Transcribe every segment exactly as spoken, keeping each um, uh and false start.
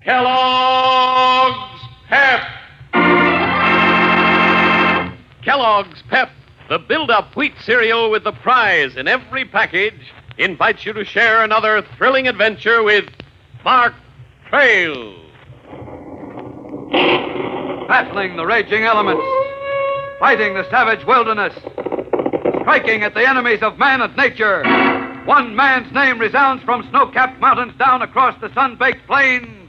Kellogg's Pep! Kellogg's Pep, the build-up wheat cereal with the prize in every package, invites you to share another thrilling adventure with Mark Trail. Battling the raging elements, fighting the savage wilderness, striking at the enemies of man and nature. One man's name resounds from snow-capped mountains down across the sun-baked plains.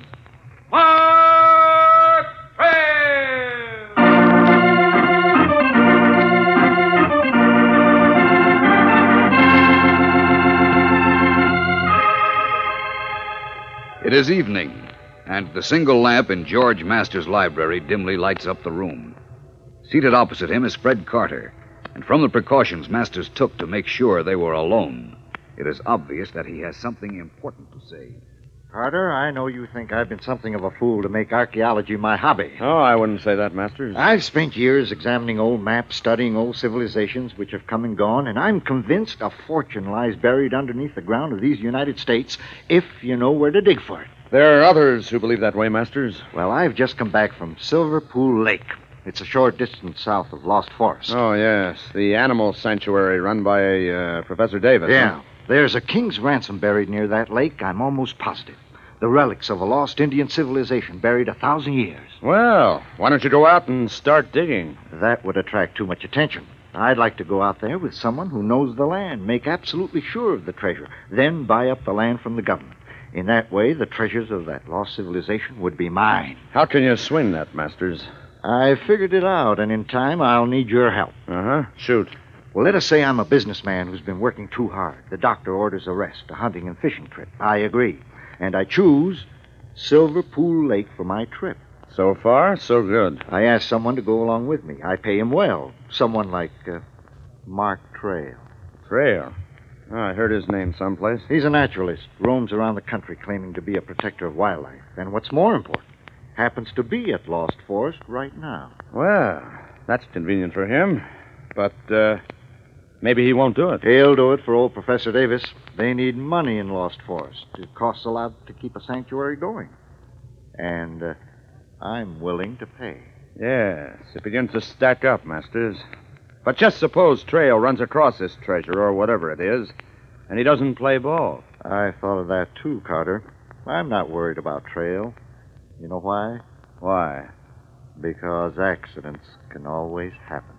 Mark Trail! It is evening, and the single lamp in George Masters' library dimly lights up the room. Seated opposite him is Fred Carter, and from the precautions Masters took to make sure they were alone, it is obvious that he has something important to say. Carter, I know you think I've been something of a fool to make archaeology my hobby. Oh, I wouldn't say that, Masters. I've spent years examining old maps, studying old civilizations which have come and gone, and I'm convinced a fortune lies buried underneath the ground of these United States if you know where to dig for it. There are others who believe that way, Masters. Well, I've just come back from Silver Pool Lake. It's a short distance south of Lost Forest. Oh, yes. The animal sanctuary run by uh, Professor Davis. Yeah. Huh? There's a king's ransom buried near that lake, I'm almost positive. The relics of a lost Indian civilization buried a thousand years. Well, why don't you go out and start digging? That would attract too much attention. I'd like to go out there with someone who knows the land, make absolutely sure of the treasure, then buy up the land from the government. In that way, the treasures of that lost civilization would be mine. How can you swing that, Masters? I figured it out, and in time, I'll need your help. Uh-huh. Shoot. Well, let us say I'm a businessman who's been working too hard. The doctor orders a rest, a hunting and fishing trip. I agree. And I choose Silver Pool Lake for my trip. So far, so good. I ask someone to go along with me. I pay him well. Someone like uh, Mark Trail. Trail? Oh, I heard his name someplace. He's a naturalist, roams around the country claiming to be a protector of wildlife. And what's more important, happens to be at Lost Forest right now. Well, that's convenient for him. But, uh, maybe he won't do it. He'll do it for old Professor Davis. They need money in Lost Forest. It costs a lot to keep a sanctuary going. And uh, I'm willing to pay. Yes, it begins to stack up, Masters. But just suppose Trail runs across this treasure, or whatever it is, and he doesn't play ball. I thought of that, too, Carter. I'm not worried about Trail. You know why? Why? Because accidents can always happen.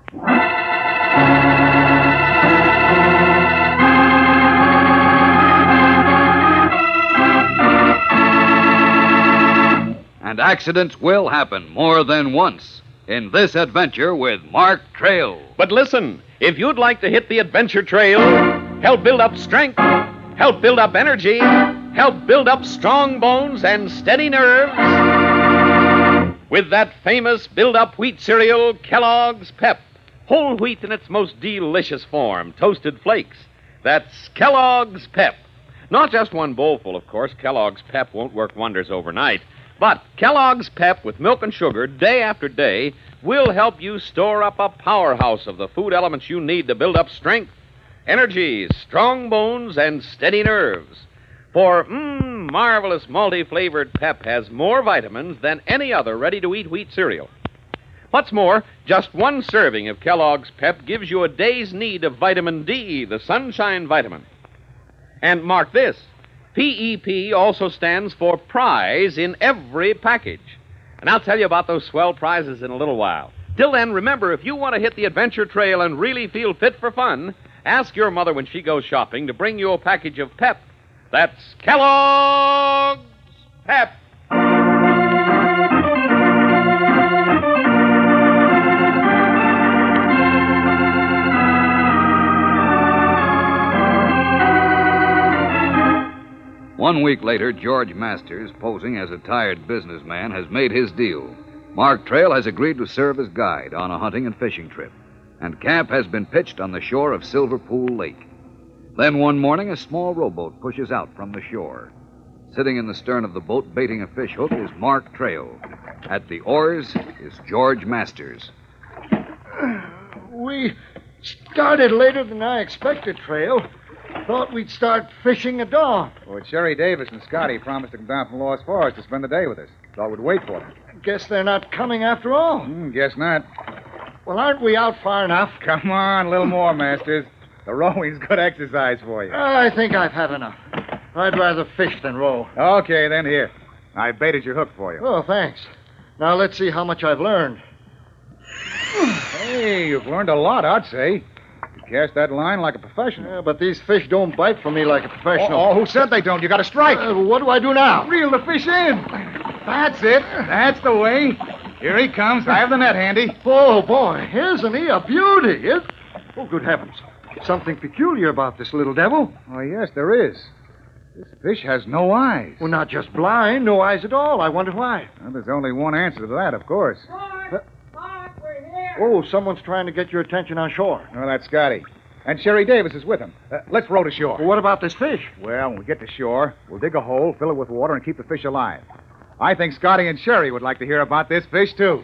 And accidents will happen more than once in this adventure with Mark Trail. But listen, if you'd like to hit the adventure trail, help build up strength, help build up energy, help build up strong bones and steady nerves, with that famous build-up wheat cereal, Kellogg's Pep. Whole wheat in its most delicious form, toasted flakes. That's Kellogg's Pep. Not just one bowlful, of course. Kellogg's Pep won't work wonders overnight. But Kellogg's Pep with milk and sugar day after day will help you store up a powerhouse of the food elements you need to build up strength, energy, strong bones, and steady nerves. For, mmm, marvelous malty-flavored Pep has more vitamins than any other ready-to-eat wheat cereal. What's more, just one serving of Kellogg's Pep gives you a day's need of vitamin D, the sunshine vitamin. And mark this, P E P also stands for prize in every package. And I'll tell you about those swell prizes in a little while. Till then, remember, if you want to hit the adventure trail and really feel fit for fun, ask your mother when she goes shopping to bring you a package of Pep. That's Kellogg's Pep. One week later, George Masters, posing as a tired businessman, has made his deal. Mark Trail has agreed to serve as guide on a hunting and fishing trip, and camp has been pitched on the shore of Silver Pool Lake. Then one morning, a small rowboat pushes out from the shore. Sitting in the stern of the boat, baiting a fish hook, is Mark Trail. At the oars is George Masters. We started later than I expected, Trail. Thought we'd start fishing at dawn. Well, Sherry Davis and Scotty promised to come down from Lost Forest to spend the day with us. Thought we'd wait for them. Guess they're not coming after all. Hmm, guess not. Well, aren't we out far enough? Come on, a little more, Masters. The rowing's good exercise for you. I think I've had enough. I'd rather fish than row. Okay, then here. I baited your hook for you. Oh, thanks. Now let's see how much I've learned. Hey, you've learned a lot, I'd say. You cast that line like a professional. Yeah, but these fish don't bite for me like a professional. Oh, oh, who said they don't? You got to strike. Uh, what do I do now? Reel the fish in. That's it. That's the way. Here he comes. I have the net handy. Oh, boy, isn't he a beauty? Is... Oh, good heavens. Something peculiar about this little devil. Oh, yes, there is. This fish has no eyes. Well, not just blind, no eyes at all. I wonder why. Well, there's only one answer to that, of course. Mark! Mark, we're here! Oh, someone's trying to get your attention on shore. Well, that's Scotty. And Sherry Davis is with him. Uh, let's row to shore. Well, what about this fish? Well, when we get to shore, we'll dig a hole, fill it with water, and keep the fish alive. I think Scotty and Sherry would like to hear about this fish, too.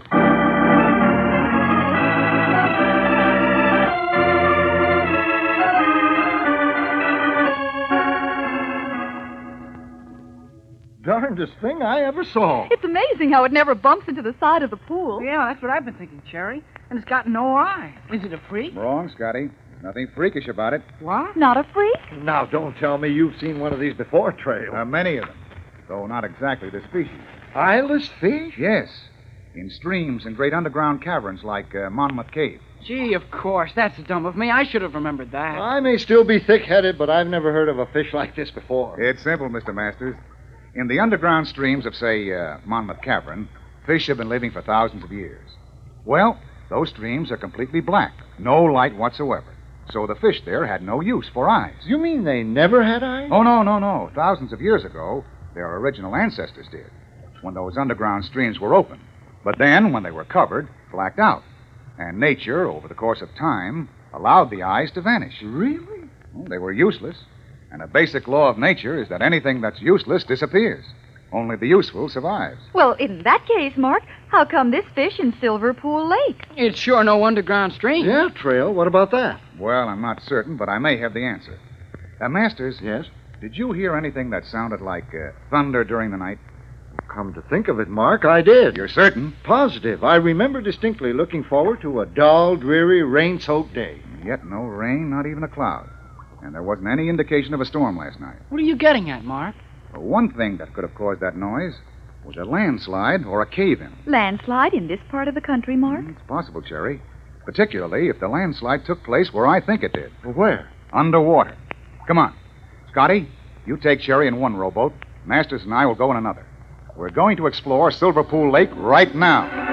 Darndest thing I ever saw. It's amazing how it never bumps into the side of the pool. Yeah, that's what I've been thinking, Cherry. And it's got no eye. Is it a freak? Wrong, Scotty. There's nothing freakish about it. What? Not a freak? Now, don't tell me you've seen one of these before, Trail. There are many of them, though not exactly this species. Eyeless fish? Yes, in streams and great underground caverns like uh, Monmouth Cave. Gee, of course. That's dumb of me. I should have remembered that. I may still be thick-headed, but I've never heard of a fish like this before. It's simple, Mister Masters. In the underground streams of, say, uh, Monmouth Cavern, fish have been living for thousands of years. Well, those streams are completely black, no light whatsoever. So the fish there had no use for eyes. You mean they never had eyes? Oh, no, no, no. Thousands of years ago, their original ancestors did, when those underground streams were open. But then, when they were covered, blacked out. And nature, over the course of time, allowed the eyes to vanish. Really? Well, they were useless. And a basic law of nature is that anything that's useless disappears. Only the useful survives. Well, in that case, Mark, how come this fish in Silver Pool Lake? It's sure no underground stream. Yeah, Trail. What about that? Well, I'm not certain, but I may have the answer. Uh, Masters. Yes? Did you hear anything that sounded like uh, thunder during the night? Come to think of it, Mark, I did. You're certain? Positive. I remember distinctly looking forward to a dull, dreary, rain-soaked day. Yet no rain, not even a cloud. And there wasn't any indication of a storm last night. What are you getting at, Mark? Well, one thing that could have caused that noise was a landslide or a cave-in. Landslide in this part of the country, Mark? It's possible, Cherry. Particularly if the landslide took place where I think it did. Well, where? Underwater. Come on. Scotty, you take Cherry in one rowboat. Masters and I will go in another. We're going to explore Silver Pool Lake right now.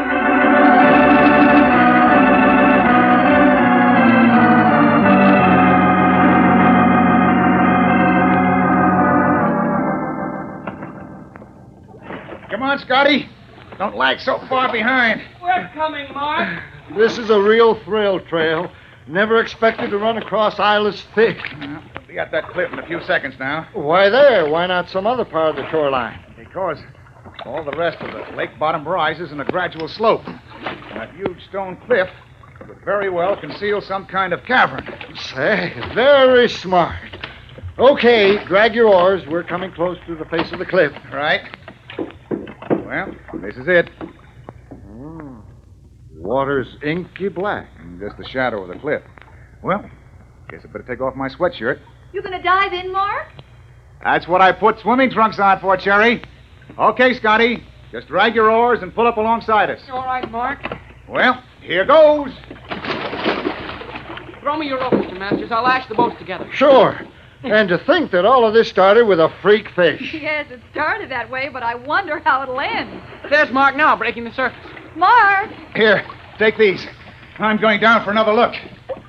Come on, Scotty. Don't lag so far behind. We're coming, Mark. This is a real thrill, Trail. Never expected to run across eyeless fish. Uh, we'll be at that cliff in a few seconds now. Why there? Why not some other part of the shoreline? Because all the rest of the lake bottom rises in a gradual slope. And that huge stone cliff could very well conceal some kind of cavern. Say, very smart. Okay, drag your oars. We're coming close to the face of the cliff. Right. Well, this is it. Mm. Water's inky black. Just the shadow of the cliff. Well, guess I better take off my sweatshirt. You gonna dive in, Mark? That's what I put swimming trunks on for, Cherry. Okay, Scotty. Just drag your oars and pull up alongside us. All right, Mark. Well, here goes. Throw me your rope, Mister Masters. I'll lash the boats together. Sure. And to think that all of this started with a freak fish. Yes, it started that way, but I wonder how it'll end. There's Mark now, breaking the surface. Mark! Here, take these. I'm going down for another look.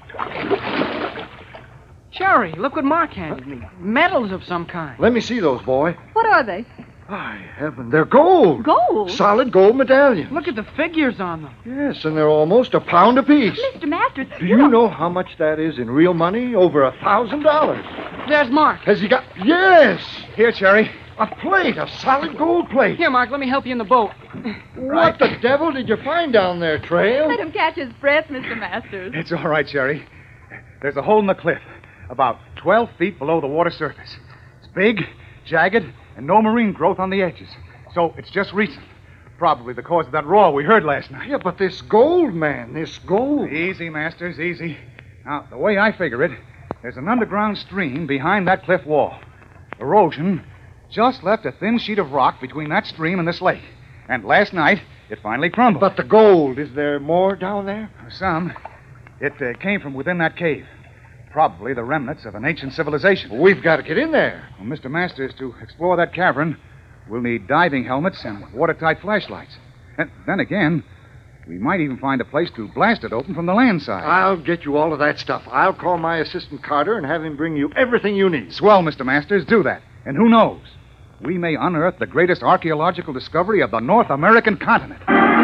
Cherry, look what Mark handed me. Medals of some kind. Let me see those, boy. What are they? By heaven, they're gold. Gold? Solid gold medallions. Look at the figures on them. Yes, and they're almost a pound apiece. Mister Masters, Do you know how much that is in real money? Over a thousand dollars. There's Mark. Has he got... Yes! Here, Cherry. A plate, a solid gold plate. Here, Mark, let me help you in the boat. What the devil did you find down there, Trail? Let him catch his breath, Mister Masters. It's all right, Cherry. There's a hole in the cliff, about twelve feet below the water surface. It's big, jagged, and no marine growth on the edges. So it's just recent. Probably the cause of that roar we heard last night. Yeah, but this gold, man, this gold. Easy, Masters, easy. Now, the way I figure it, there's an underground stream behind that cliff wall. Erosion just left a thin sheet of rock between that stream and this lake. And last night, it finally crumbled. But the gold, is there more down there? Some. It uh, came from within that cave. Probably the remnants of an ancient civilization. Well, we've got to get in there. Well, Mister Masters, to explore that cavern, we'll need diving helmets and watertight flashlights. And then again, we might even find a place to blast it open from the land side. I'll get you all of that stuff. I'll call my assistant Carter and have him bring you everything you need. Swell, Mister Masters, do that. And who knows? We may unearth the greatest archaeological discovery of the North American continent.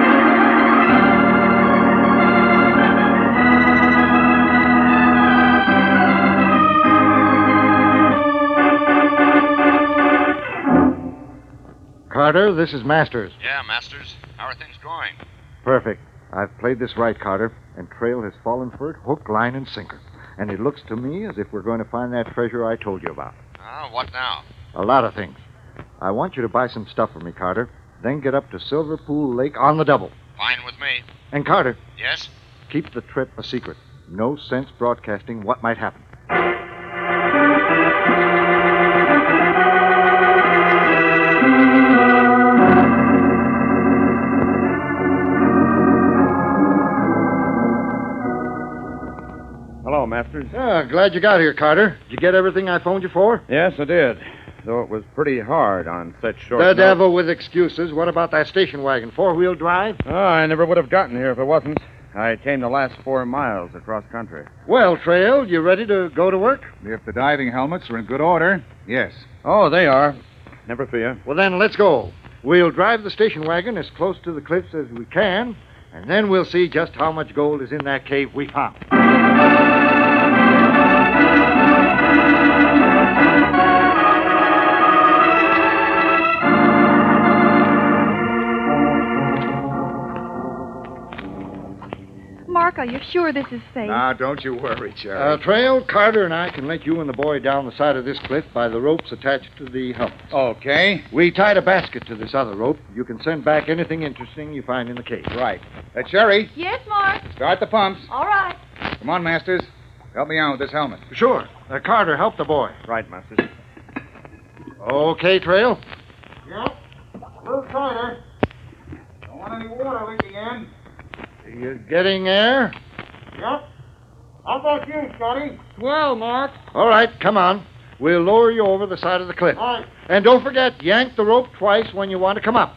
Carter, this is Masters. Yeah, Masters. How are things going? Perfect. I've played this right, Carter, and Trail has fallen for it hook, line, and sinker. And it looks to me as if we're going to find that treasure I told you about. Ah, what now? A lot of things. I want you to buy some stuff for me, Carter. Then get up to Silver Pool Lake on the double. Fine with me. And, Carter, Yes? keep the trip a secret. No sense broadcasting what might happen. Hello, Masters. Ah, glad you got here, Carter. Did you get everything I phoned you for? Yes, I did. Though it was pretty hard on such short The notice. devil with excuses. What about that station wagon? Four-wheel drive? Oh, I never would have gotten here if it wasn't. I came the last four miles across country. Well, Trail, you ready to go to work? If the diving helmets are in good order, yes. Oh, they are. Never fear. Well, then, let's go. We'll drive the station wagon as close to the cliffs as we can, and then we'll see just how much gold is in that cave we found. Mark, are you sure this is safe? Now, don't you worry, Cherry. Uh, Trail, Carter and I can let you and the boy down the side of this cliff by the ropes attached to the helmets. Okay. We tied a basket to this other rope. You can send back anything interesting you find in the cave. Right. Uh, Cherry, Yes, Mark. start the pumps. All right. Come on, Masters. Help me out with this helmet. Sure. Uh, Carter, help the boy. Right, Masters. Okay, Trail. Yep. A little tighter. Don't want any water leaking in. You getting air? Yep. How about you, Scotty? Well, Mark. All right, come on. We'll lower you over the side of the cliff. All right. And don't forget, yank the rope twice when you want to come up.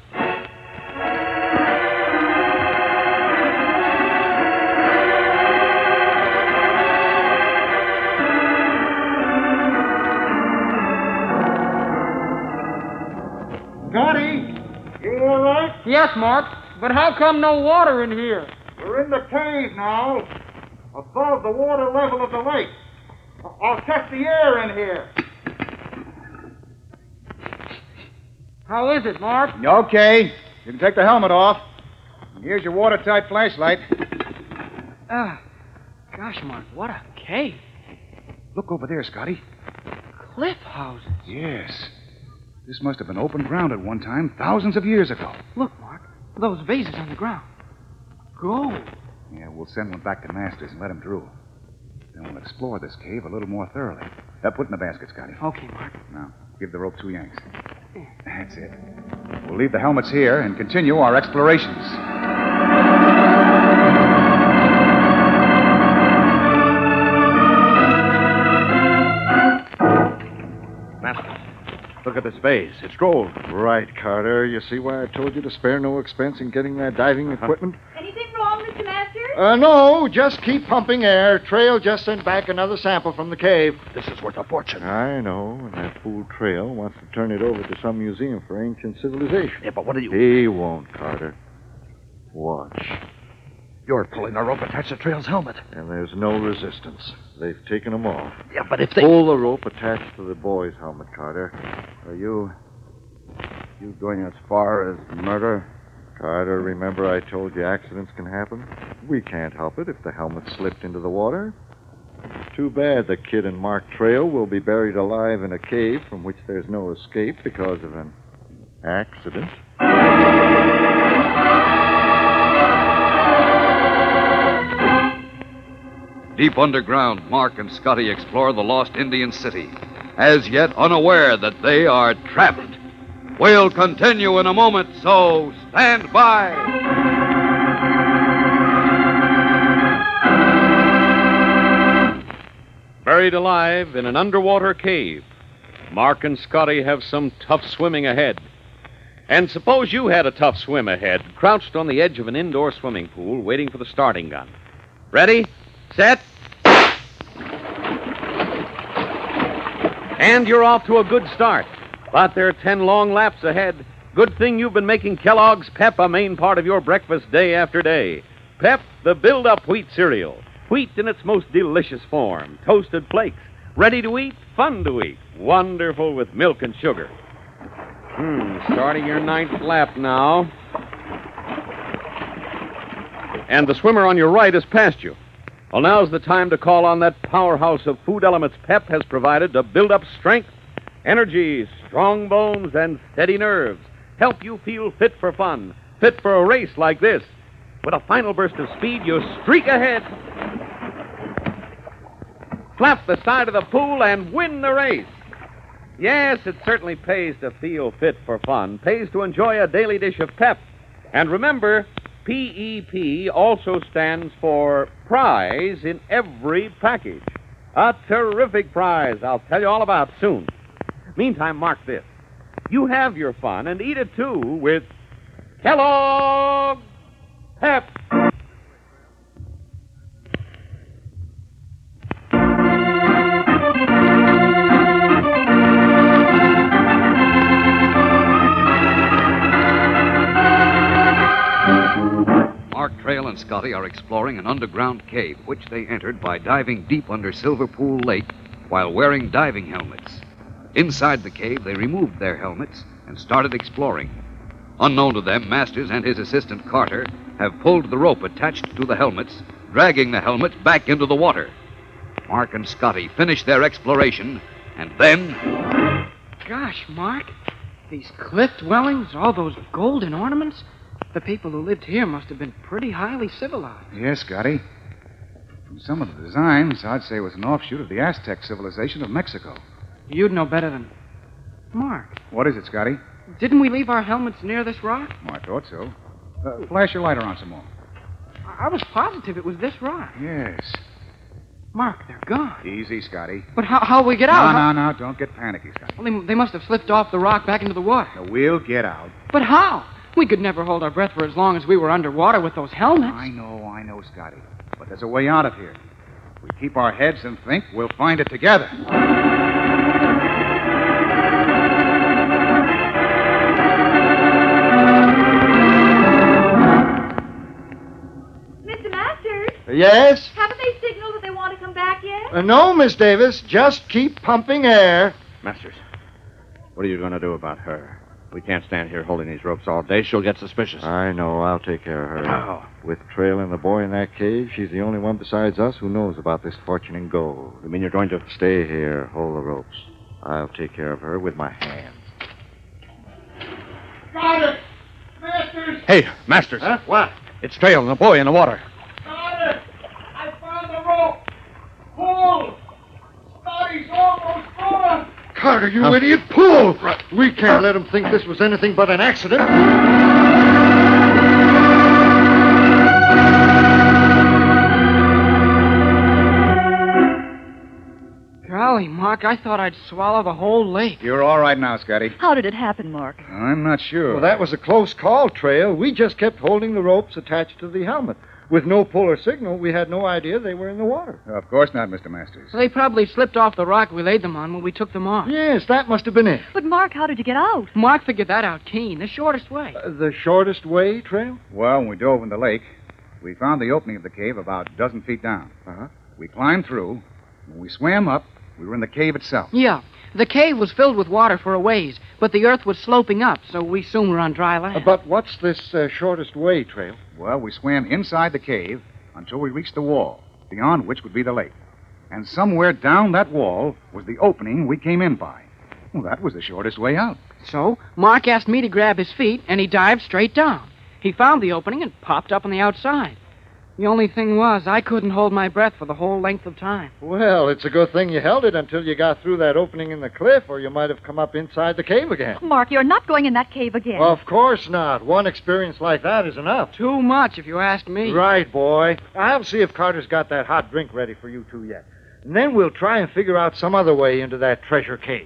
Scotty, you all right? Yes, Mark. But how come no water in here? We're in the cave now, above the water level of the lake. I'll test the air in here. How is it, Mark? Okay. You can take the helmet off. Here's your watertight flashlight. Ah, gosh, Mark, what a cave. Look over there, Scotty. Cliff houses. Yes. This must have been open ground at one time, thousands of years ago. Look, Mark, those vases on the ground. Gold. Yeah, we'll send one back to Masters and let him drool. Then we'll explore this cave a little more thoroughly. Uh, put in the basket, Scotty. Okay, Mark. Now, give the rope two yanks. That's it. We'll leave the helmets here and continue our explorations. Masters, look at this vase. It's gold. Right, Carter. You see why I told you to spare no expense in getting that diving equipment? Anything wrong, Mister Masters? Uh, no, just keep pumping air. Trail just sent back another sample from the cave. This is worth a fortune. I know, and that fool Trail wants to turn it over to some museum for ancient civilization. Yeah, but what are you... He won't, Carter. Watch. You're pulling a rope attached to Trail's helmet. And there's no resistance. They've taken them off. Yeah, but if they... Pull the rope attached to the boy's helmet, Carter. Are you... You going as far as murder? Carter, remember I told you accidents can happen? We can't help it if the helmet slipped into the water. It's too bad the kid and Mark Trail will be buried alive in a cave from which there's no escape because of an accident. Deep underground, Mark and Scotty explore the lost Indian city, as yet unaware that they are trapped. We'll continue in a moment, so stand by. Buried alive in an underwater cave, Mark and Scotty have some tough swimming ahead. And suppose you had a tough swim ahead, crouched on the edge of an indoor swimming pool, waiting for the starting gun. Ready? Set. And you're off to a good start. But there are ten long laps ahead. Good thing you've been making Kellogg's Pep a main part of your breakfast day after day. Pep, the build-up wheat cereal. Wheat in its most delicious form. Toasted flakes. Ready to eat, fun to eat. Wonderful with milk and sugar. Hmm, starting your ninth lap now. And the swimmer on your right has passed you. Well, now's the time to call on that powerhouse of food elements Pep has provided to build up strength, energy, strong bones, and steady nerves. Help you feel fit for fun, fit for a race like this. With a final burst of speed, you streak ahead, flap the side of the pool, and win the race. Yes, it certainly pays to feel fit for fun, pays to enjoy a daily dish of Pep. And remember, P E P also stands for prize in every package. A terrific prize I'll tell you all about soon. Meantime, mark this. You have your fun and eat it too with Kellogg's Pep. Mark Trail and Scotty are exploring an underground cave, which they entered by diving deep under Silver Pool Lake while wearing diving helmets. Inside the cave, they removed their helmets and started exploring. Unknown to them, Masters and his assistant Carter have pulled the rope attached to the helmets, dragging the helmets back into the water. Mark and Scotty finish their exploration, and then... Gosh, Mark, these cliff dwellings, all those golden ornaments, the people who lived here must have been pretty highly civilized. Yes, Scotty. From some of the designs, I'd say it was an offshoot of the Aztec civilization of Mexico. You'd know better than... Mark, What is it, Scotty? didn't we leave our helmets near this rock? Oh, I thought so. Uh, flash your light around some more. I I was positive it was this rock. Yes. Mark, they're gone. Easy, Scotty. But how how'll we get No, out? no, no. Don't get panicky, Scotty. Well, they, they must have slipped off the rock back into the water. Now, we'll get out. But how? We could never hold our breath for as long as we were underwater with those helmets. I know, I know, Scotty. But there's a way out of here. If we keep our heads and think, we'll find it together. Mister Masters, Yes? haven't they signaled that they want to come back yet? Uh, no, Miss Davis. Just keep pumping air. Masters, what are you going to do about her? We can't stand here holding these ropes all day. She'll get suspicious. I know. I'll take care of her. Oh. With Trail and the boy in that cave, she's the only one besides us who knows about this fortune in gold. You mean you're going to... Stay here. Hold the ropes. I'll take care of her with my hands. Got it! Masters! Hey, Masters. Huh? What? It's Trail and the boy in the water. Got it! I found the rope! Pull! Scotty's almost gone! Carter, you idiot. Pull! We can't let him think this was anything but an accident. Golly, Mark, I thought I'd swallow the whole lake. You're all right now, Scotty. How did it happen, Mark? I'm not sure. Well, that was a close call, Trail. We just kept holding the ropes attached to the helmet. With no pull or signal, we had no idea they were in the water. Of course not, Mister Masters. They probably slipped off the rock we laid them on when we took them off. Yes, that must have been it. But, Mark, how did you get out? Mark figured that out keen, the shortest way. Uh, the shortest way, Trail? Well, when we dove in the lake, we found the opening of the cave about a dozen feet down. Uh-huh. We climbed through. When we swam up, we were in the cave itself. Yeah, the cave was filled with water for a ways, but the earth was sloping up, so we soon were on dry land. Uh, but what's this uh, shortest way, Trail? Well, we swam inside the cave until we reached the wall, beyond which would be the lake. And somewhere down that wall was the opening we came in by. Well, that was the shortest way out. So, Mark asked me to grab his feet, and he dived straight down. He found the opening and popped up on the outside. The only thing was, I couldn't hold my breath for the whole length of time. Well, it's a good thing you held it until you got through that opening in the cliff, or you might have come up inside the cave again. Mark, you're not going in that cave again. Well, of course not. One experience like that is enough. Too much, if you ask me. Right, boy. I'll see if Carter's got that hot drink ready for you two yet. And then we'll try and figure out some other way into that treasure cave.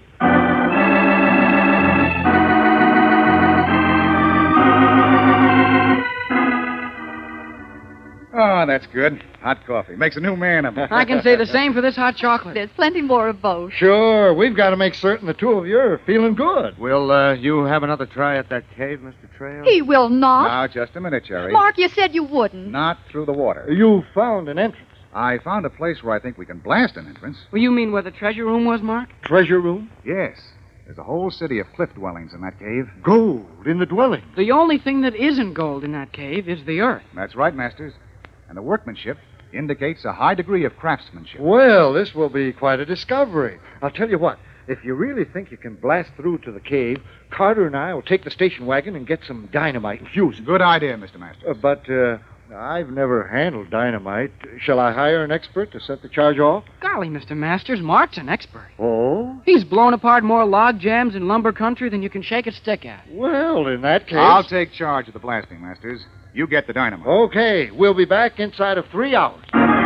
Oh, that's good. Hot coffee. Makes a new man of me. I can say the same for this hot chocolate. There's plenty more of both. Sure. We've got to make certain the two of you are feeling good. Will uh, you have another try at that cave, Mister Trail? He will not. Now, just a minute, Cherry. Mark, you said you wouldn't. Not through the water. You found an entrance. I found a place where I think we can blast an entrance. Well, you mean where the treasure room was, Mark? Treasure room? Yes. There's a whole city of cliff dwellings in that cave. Gold in the dwelling. The only thing that isn't gold in that cave is the earth. That's right, Masters. And the workmanship indicates a high degree of craftsmanship. Well, this will be quite a discovery. I'll tell you what. If you really think you can blast through to the cave, Carter and I will take the station wagon and get some dynamite and fuse it. Good idea, Mister Masters. Uh, but uh, I've never handled dynamite. Shall I hire an expert to set the charge off? Golly, Mister Masters, Mark's an expert. Oh? He's blown apart more log jams in lumber country than you can shake a stick at. Well, in that case... I'll take charge of the blasting, Masters. You get the dynamite. Okay. We'll be back inside of three hours.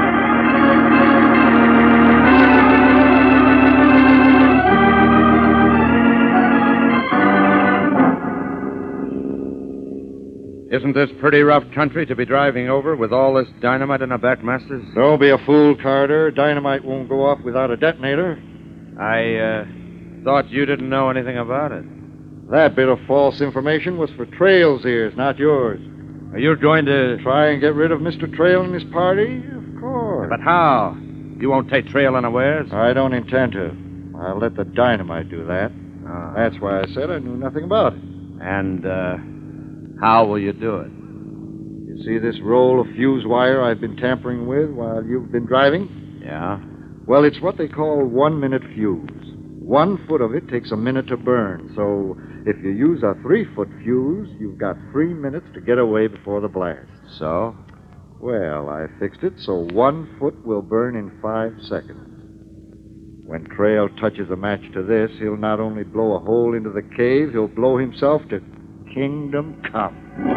Isn't this pretty rough country to be driving over with all this dynamite in our back, Masters? Don't be a fool, Carter. Dynamite won't go off without a detonator. I, uh, thought you didn't know anything about it. That bit of false information was for Trail's ears, not yours. Are you going to... Try and get rid of Mister Trail and his party? Of course. But how? You won't take Trail unawares? I don't intend to. I'll let the dynamite do that. Oh. That's why I said I knew nothing about it. And, uh, how will you do it? You see this roll of fuse wire I've been tampering with while you've been driving? Yeah? Well, it's what they call one-minute fuse. One foot of it takes a minute to burn, so if you use a three-foot fuse, you've got three minutes to get away before the blast. So? Well, I fixed it so one foot will burn in five seconds. When Trail touches a match to this, he'll not only blow a hole into the cave, he'll blow himself to kingdom come.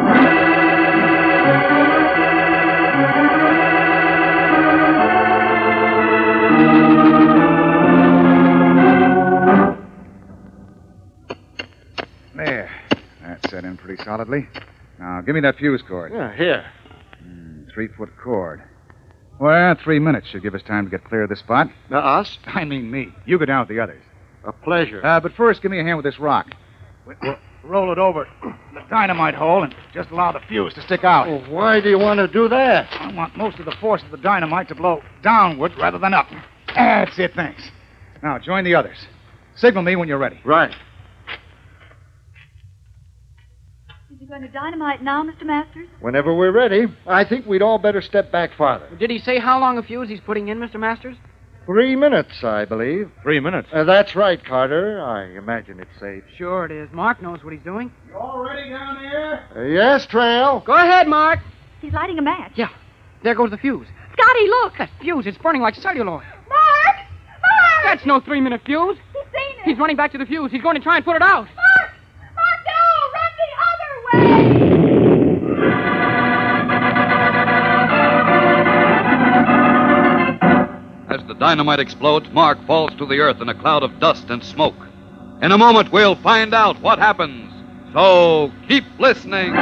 There. That's set in pretty solidly. Now, give me that fuse cord. Yeah, here. Mm, three-foot cord. Well, three minutes should give us time to get clear of this spot. Uh, us? I mean me. You go down with the others. A pleasure. Uh, but first, give me a hand with this rock. We'll, we'll roll it over the dynamite hole and just allow the fuse to stick out. Well, why do you want to do that? I want most of the force of the dynamite to blow downward rather than up. That's it, thanks. Now, join the others. Signal me when you're ready. Right. Is he going to dynamite now, Mister Masters? Whenever we're ready, I think we'd all better step back farther. Did he say how long a fuse he's putting in, Mister Masters? Three minutes, I believe. Three minutes? Uh, that's right, Carter. I imagine it's safe. Sure it is. Mark knows what he's doing. You all ready down there? Uh, yes, Trail. Go ahead, Mark. He's lighting a match. Yeah. There goes the fuse. Scotty, look! That fuse is burning like celluloid. Mark! Mark! That's no three-minute fuse. He's seen it! He's running back to the fuse. He's going to try and put it out. Mark! Mark, no! Run the other way! As the dynamite explodes, Mark falls to the earth in a cloud of dust and smoke. In a moment, we'll find out what happens. So keep listening.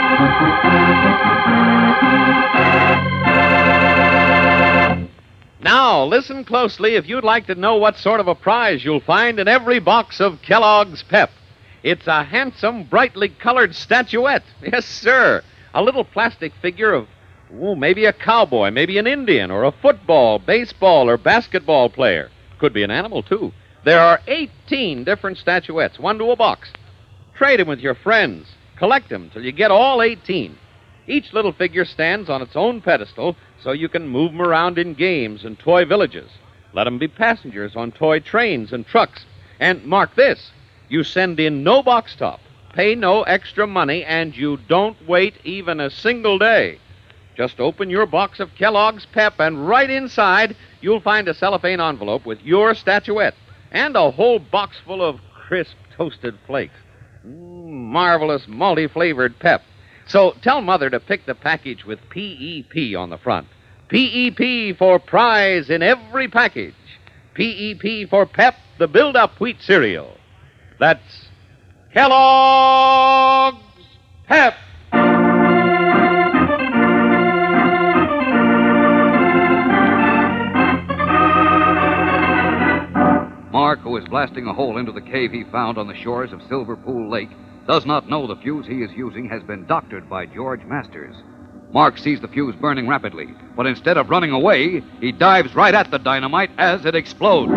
Now, listen closely if you'd like to know what sort of a prize you'll find in every box of Kellogg's Pep. It's a handsome, brightly colored statuette. Yes, sir. A little plastic figure of, oh, maybe a cowboy, maybe an Indian, or a football, baseball, or basketball player. Could be an animal, too. There are eighteen different statuettes, one to a box. Trade them with your friends. Collect them till you get all eighteen. Each little figure stands on its own pedestal so you can move them around in games and toy villages. Let them be passengers on toy trains and trucks. And mark this, you send in no box top, pay no extra money, and you don't wait even a single day. Just open your box of Kellogg's Pep, and right inside, you'll find a cellophane envelope with your statuette and a whole box full of crisp toasted flakes. Mm, marvelous multi-flavored Pep. So tell Mother to pick the package with P E P on the front. P E P for prize in every package. P E P for Pep, the build-up wheat cereal. That's Kellogg's Pep. Mark, who is blasting a hole into the cave he found on the shores of Silver Pool Lake, does not know the fuse he is using has been doctored by George Masters. Mark sees the fuse burning rapidly, but instead of running away, he dives right at the dynamite as it explodes.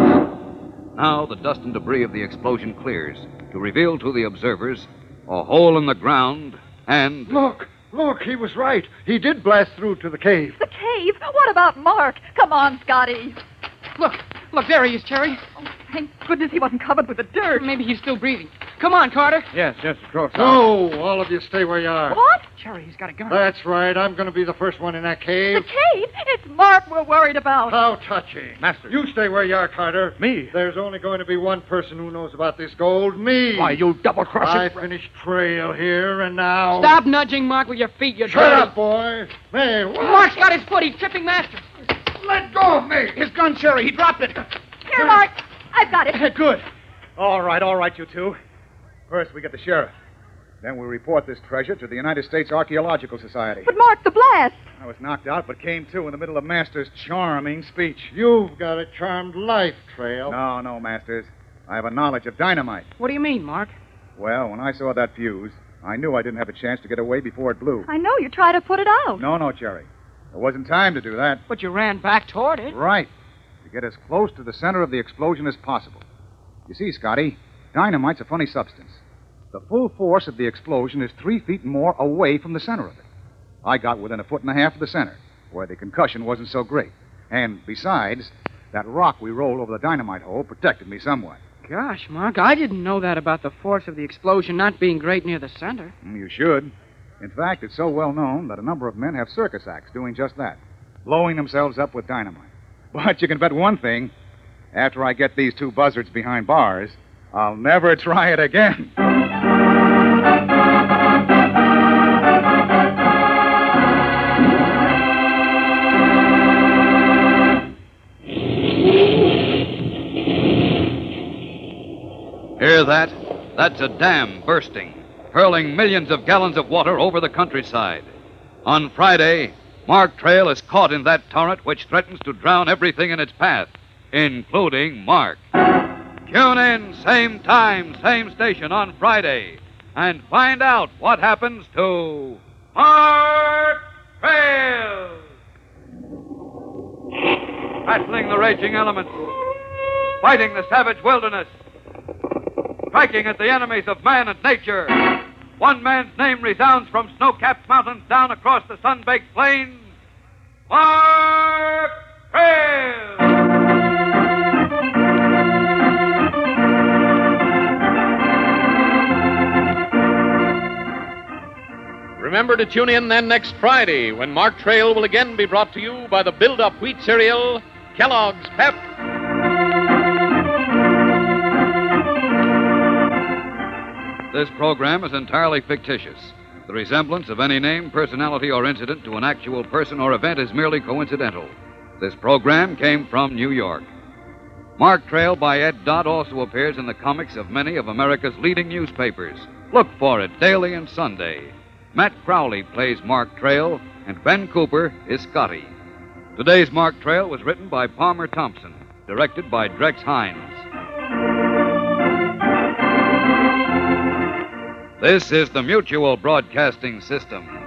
Now the dust and debris of the explosion clears to reveal to the observers a hole in the ground and... Look! Look, he was right. He did blast through to the cave. The cave? What about Mark? Come on, Scotty. Look, look, there he is, Cherry. Oh, thank goodness he wasn't covered with the dirt. Maybe he's still breathing. Come on, Carter. Yes, yes, of course. No, all of you stay where you are. What? Cherry, he's got a gun. That's right. I'm going to be the first one in that The cave. cave? It's Mark we're worried about. How touching. Master. You stay where you are, Carter. Me? There's only going to be one person who knows about this gold. Me. Why, you double-crossing... I finished trail here, and now... Stop nudging Mark with your feet, you Shut dirty... up, boy. Hey, what? Mark's got his foot. He's tripping Masters. Let go of me. His gun, Cherry. He dropped it. Here, Mark. I've got it. Good. All right, all right, you two. First, we get the sheriff. Then we report this treasure to the United States Archaeological Society. But Mark, the blast. I was knocked out, but came to in the middle of Masters' charming speech. You've got a charmed life, Trail. No, no, Masters. I have a knowledge of dynamite. What do you mean, Mark? Well, when I saw that fuse, I knew I didn't have a chance to get away before it blew. I know you tried to put it out. No, no, Cherry. There wasn't time to do that. But you ran back toward it. Right. To get as close to the center of the explosion as possible. You see, Scotty, dynamite's a funny substance. The full force of the explosion is three feet and more away from the center of it. I got within a foot and a half of the center, where the concussion wasn't so great. And besides, that rock we rolled over the dynamite hole protected me somewhat. Gosh, Mark, I didn't know that about the force of the explosion not being great near the center. Mm, You should. In fact, it's so well known that a number of men have circus acts doing just that, blowing themselves up with dynamite. But you can bet one thing. After I get these two buzzards behind bars, I'll never try it again. Hear that? That's a dam bursting, hurling millions of gallons of water over the countryside. On Friday, Mark Trail is caught in that torrent which threatens to drown everything in its path, including Mark. Tune in, same time, same station on Friday, and find out what happens to Mark Trail. Battling the raging elements, fighting the savage wilderness, striking at the enemies of man and nature. One man's name resounds from snow-capped mountains down across the sun-baked plains. Mark Trail! Remember to tune in then next Friday when Mark Trail will again be brought to you by the build-up wheat cereal, Kellogg's Pep. This program is entirely fictitious. The resemblance of any name, personality, or incident to an actual person or event is merely coincidental. This program came from New York. Mark Trail by Ed Dodd also appears in the comics of many of America's leading newspapers. Look for it daily and Sunday. Matt Crowley plays Mark Trail, and Ben Cooper is Scotty. Today's Mark Trail was written by Palmer Thompson, directed by Drex Hines. This is the Mutual Broadcasting System.